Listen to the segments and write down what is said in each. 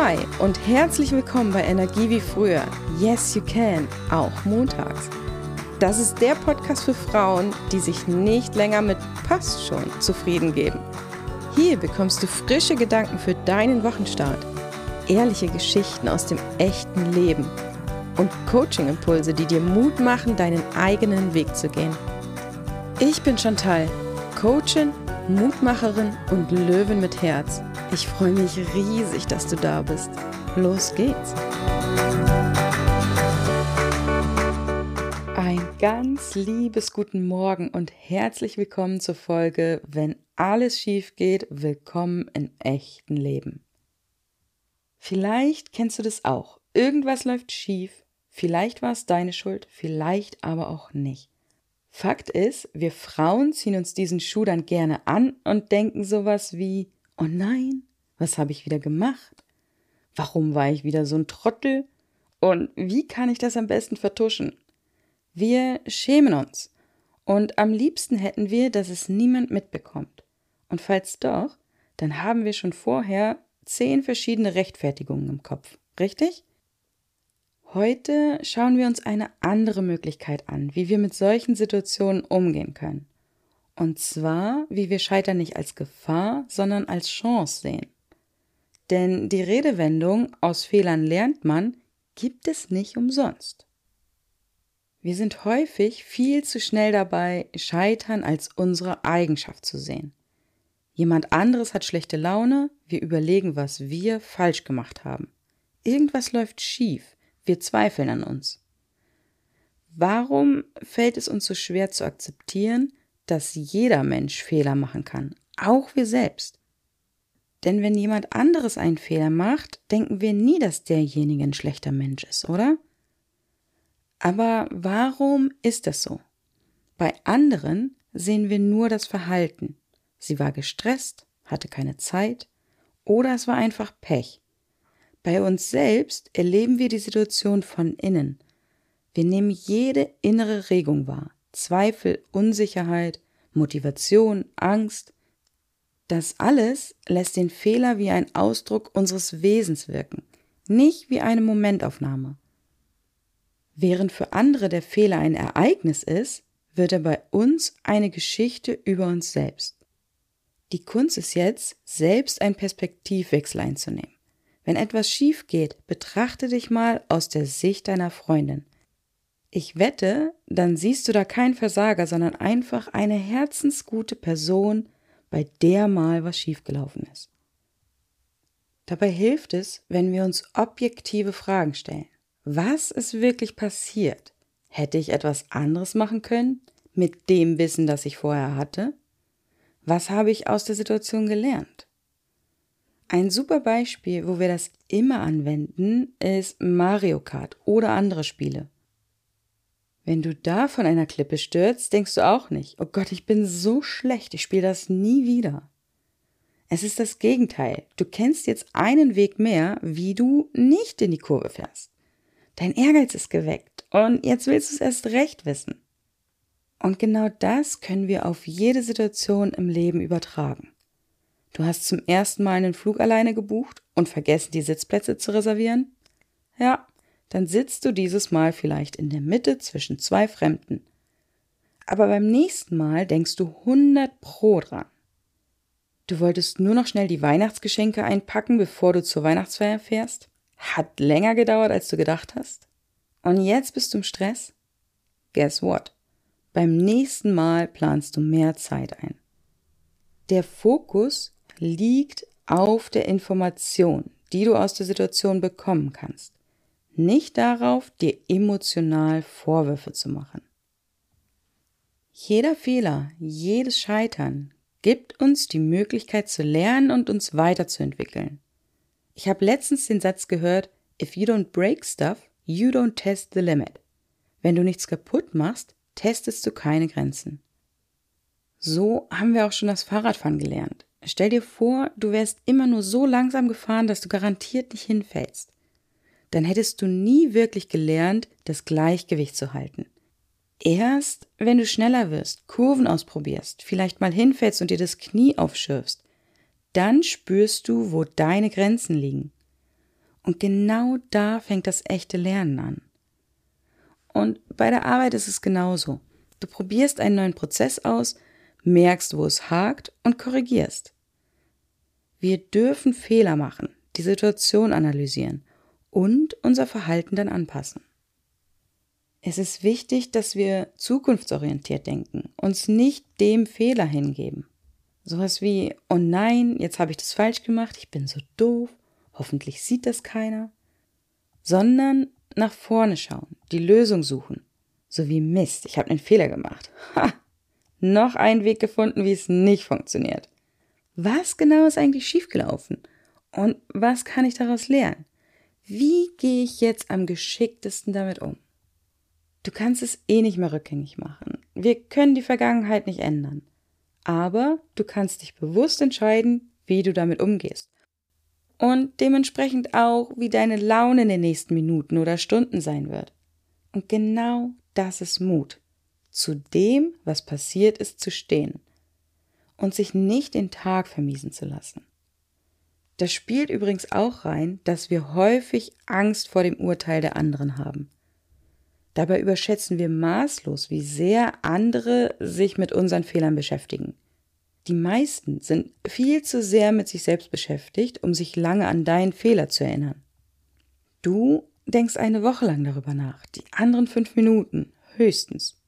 Hi und herzlich willkommen bei Energie wie früher. Yes, you can, auch montags. Das ist der Podcast für Frauen, die sich nicht länger mit passt schon zufrieden geben. Hier bekommst du frische Gedanken für deinen Wochenstart, ehrliche Geschichten aus dem echten Leben und Coaching-Impulse, die dir Mut machen, deinen eigenen Weg zu gehen. Ich bin Chantal, Coachin, Mutmacherin und Löwin mit Herz. Ich freue mich riesig, dass du da bist. Los geht's! Ein ganz liebes guten Morgen und herzlich willkommen zur Folge Wenn alles schief geht, willkommen im echten Leben. Vielleicht kennst du das auch. Irgendwas läuft schief. Vielleicht war es deine Schuld, vielleicht aber auch nicht. Fakt ist, wir Frauen ziehen uns diesen Schuh dann gerne an und denken sowas wie: Oh nein, was habe ich wieder gemacht? Warum war ich wieder so ein Trottel? Und wie kann ich das am besten vertuschen? Wir schämen uns und am liebsten hätten wir, dass es niemand mitbekommt. Und falls doch, dann haben wir schon vorher 10 verschiedene Rechtfertigungen im Kopf, richtig? Heute schauen wir uns eine andere Möglichkeit an, wie wir mit solchen Situationen umgehen können. Und zwar, wie wir Scheitern nicht als Gefahr, sondern als Chance sehen. Denn die Redewendung „aus Fehlern lernt man" gibt es nicht umsonst. Wir sind häufig viel zu schnell dabei, Scheitern als unsere Eigenschaft zu sehen. Jemand anderes hat schlechte Laune, wir überlegen, was wir falsch gemacht haben. Irgendwas läuft schief, wir zweifeln an uns. Warum fällt es uns so schwer zu akzeptieren, dass jeder Mensch Fehler machen kann, auch wir selbst? Denn wenn jemand anderes einen Fehler macht, denken wir nie, dass derjenige ein schlechter Mensch ist, oder? Aber warum ist das so? Bei anderen sehen wir nur das Verhalten. Sie war gestresst, hatte keine Zeit oder es war einfach Pech. Bei uns selbst erleben wir die Situation von innen. Wir nehmen jede innere Regung wahr. Zweifel, Unsicherheit, Motivation, Angst. Das alles lässt den Fehler wie ein Ausdruck unseres Wesens wirken, nicht wie eine Momentaufnahme. Während für andere der Fehler ein Ereignis ist, wird er bei uns eine Geschichte über uns selbst. Die Kunst ist jetzt, selbst einen Perspektivwechsel einzunehmen. Wenn etwas schief geht, betrachte dich mal aus der Sicht deiner Freundin. Ich wette, dann siehst du da keinen Versager, sondern einfach eine herzensgute Person, bei der mal was schiefgelaufen ist. Dabei hilft es, wenn wir uns objektive Fragen stellen. Was ist wirklich passiert? Hätte ich etwas anderes machen können, mit dem Wissen, das ich vorher hatte? Was habe ich aus der Situation gelernt? Ein super Beispiel, wo wir das immer anwenden, ist Mario Kart oder andere Spiele. Wenn du da von einer Klippe stürzt, denkst du auch nicht: Oh Gott, ich bin so schlecht, ich spiele das nie wieder. Es ist das Gegenteil. Du kennst jetzt einen Weg mehr, wie du nicht in die Kurve fährst. Dein Ehrgeiz ist geweckt und jetzt willst du es erst recht wissen. Und genau das können wir auf jede Situation im Leben übertragen. Du hast zum ersten Mal einen Flug alleine gebucht und vergessen, die Sitzplätze zu reservieren? Ja, dann sitzt du dieses Mal vielleicht in der Mitte zwischen 2 Fremden. Aber beim nächsten Mal denkst du 100% dran. Du wolltest nur noch schnell die Weihnachtsgeschenke einpacken, bevor du zur Weihnachtsfeier fährst? Hat länger gedauert, als du gedacht hast? Und jetzt bist du im Stress? Guess what? Beim nächsten Mal planst du mehr Zeit ein. Der Fokus liegt auf der Information, die du aus der Situation bekommen kannst. Nicht darauf, dir emotional Vorwürfe zu machen. Jeder Fehler, jedes Scheitern gibt uns die Möglichkeit zu lernen und uns weiterzuentwickeln. Ich habe letztens den Satz gehört: If you don't break stuff, you don't test the limit. Wenn du nichts kaputt machst, testest du keine Grenzen. So haben wir auch schon das Fahrradfahren gelernt. Stell dir vor, du wärst immer nur so langsam gefahren, dass du garantiert nicht hinfällst. Dann hättest du nie wirklich gelernt, das Gleichgewicht zu halten. Erst wenn du schneller wirst, Kurven ausprobierst, vielleicht mal hinfällst und dir das Knie aufschürfst, dann spürst du, wo deine Grenzen liegen. Und genau da fängt das echte Lernen an. Und bei der Arbeit ist es genauso. Du probierst einen neuen Prozess aus, merkst, wo es hakt und korrigierst. Wir dürfen Fehler machen, die Situation analysieren und unser Verhalten dann anpassen. Es ist wichtig, dass wir zukunftsorientiert denken, uns nicht dem Fehler hingeben. Sowas wie, oh nein, jetzt habe ich das falsch gemacht, ich bin so doof, hoffentlich sieht das keiner. Sondern nach vorne schauen, die Lösung suchen. So wie Mist, ich habe einen Fehler gemacht. Ha! Noch einen Weg gefunden, wie es nicht funktioniert. Was genau ist eigentlich schiefgelaufen? Und was kann ich daraus lernen? Wie gehe ich jetzt am geschicktesten damit um? Du kannst es eh nicht mehr rückgängig machen. Wir können die Vergangenheit nicht ändern. Aber du kannst dich bewusst entscheiden, wie du damit umgehst. Und dementsprechend auch, wie deine Laune in den nächsten Minuten oder Stunden sein wird. Und genau das ist Mut. Zu dem, was passiert ist, zu stehen. Und sich nicht den Tag vermiesen zu lassen. Das spielt übrigens auch rein, dass wir häufig Angst vor dem Urteil der anderen haben. Dabei überschätzen wir maßlos, wie sehr andere sich mit unseren Fehlern beschäftigen. Die meisten sind viel zu sehr mit sich selbst beschäftigt, um sich lange an deinen Fehler zu erinnern. Du denkst eine Woche lang darüber nach, die anderen 5 Minuten höchstens.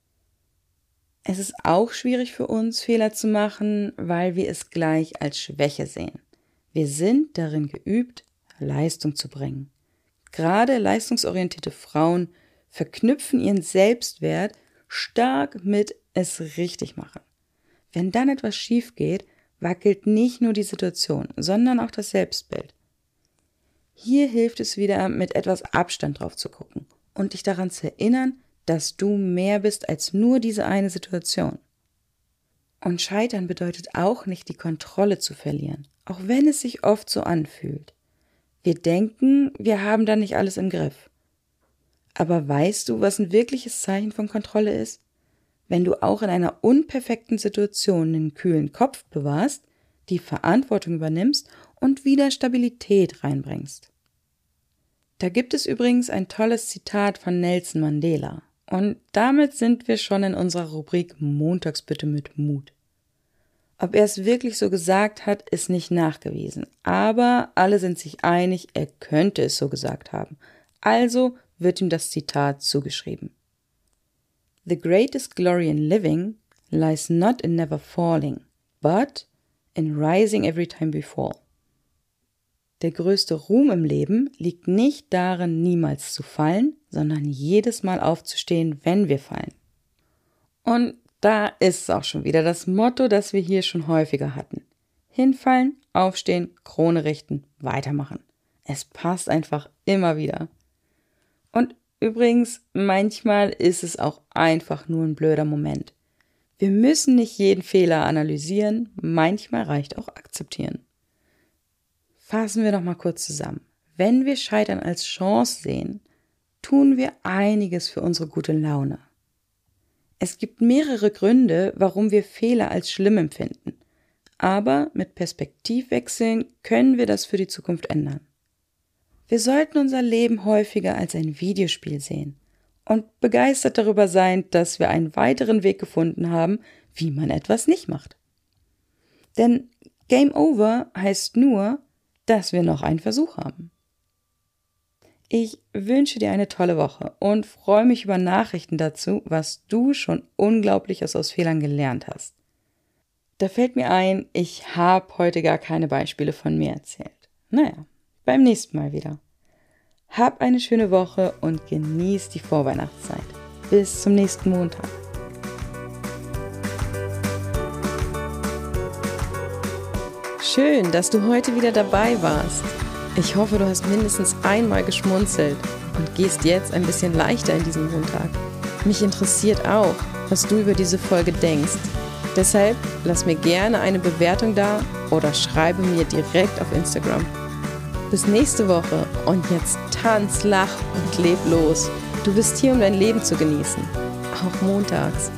Es ist auch schwierig für uns, Fehler zu machen, weil wir es gleich als Schwäche sehen. Wir sind darin geübt, Leistung zu bringen. Gerade leistungsorientierte Frauen verknüpfen ihren Selbstwert stark mit es richtig machen. Wenn dann etwas schief geht, wackelt nicht nur die Situation, sondern auch das Selbstbild. Hier hilft es wieder, mit etwas Abstand drauf zu gucken und dich daran zu erinnern, dass du mehr bist als nur diese eine Situation. Und Scheitern bedeutet auch nicht, die Kontrolle zu verlieren, auch wenn es sich oft so anfühlt. Wir denken, wir haben da nicht alles im Griff. Aber weißt du, was ein wirkliches Zeichen von Kontrolle ist? Wenn du auch in einer unperfekten Situation einen kühlen Kopf bewahrst, die Verantwortung übernimmst und wieder Stabilität reinbringst. Da gibt es übrigens ein tolles Zitat von Nelson Mandela. Und damit sind wir schon in unserer Rubrik Montags bitte mit Mut. Ob er es wirklich so gesagt hat, ist nicht nachgewiesen. Aber alle sind sich einig, er könnte es so gesagt haben. Also wird ihm das Zitat zugeschrieben. The greatest glory in living lies not in never falling, but in rising every time we fall. Der größte Ruhm im Leben liegt nicht darin, niemals zu fallen, sondern jedes Mal aufzustehen, wenn wir fallen. Und da ist es auch schon wieder das Motto, das wir hier schon häufiger hatten. Hinfallen, aufstehen, Krone richten, weitermachen. Es passt einfach immer wieder. Und übrigens, manchmal ist es auch einfach nur ein blöder Moment. Wir müssen nicht jeden Fehler analysieren, manchmal reicht auch akzeptieren. Fassen wir noch mal kurz zusammen. Wenn wir Scheitern als Chance sehen, tun wir einiges für unsere gute Laune. Es gibt mehrere Gründe, warum wir Fehler als schlimm empfinden. Aber mit Perspektivwechseln können wir das für die Zukunft ändern. Wir sollten unser Leben häufiger als ein Videospiel sehen und begeistert darüber sein, dass wir einen weiteren Weg gefunden haben, wie man etwas nicht macht. Denn Game Over heißt nur, dass wir noch einen Versuch haben. Ich wünsche dir eine tolle Woche und freue mich über Nachrichten dazu, was du schon Unglaubliches aus Fehlern gelernt hast. Da fällt mir ein, ich habe heute gar keine Beispiele von mir erzählt. Naja, beim nächsten Mal wieder. Hab eine schöne Woche und genieß die Vorweihnachtszeit. Bis zum nächsten Montag. Schön, dass du heute wieder dabei warst. Ich hoffe, du hast mindestens einmal geschmunzelt und gehst jetzt ein bisschen leichter in diesen Montag. Mich interessiert auch, was du über diese Folge denkst. Deshalb lass mir gerne eine Bewertung da oder schreibe mir direkt auf Instagram. Bis nächste Woche und jetzt tanz, lach und leb los. Du bist hier, um dein Leben zu genießen. Auch montags.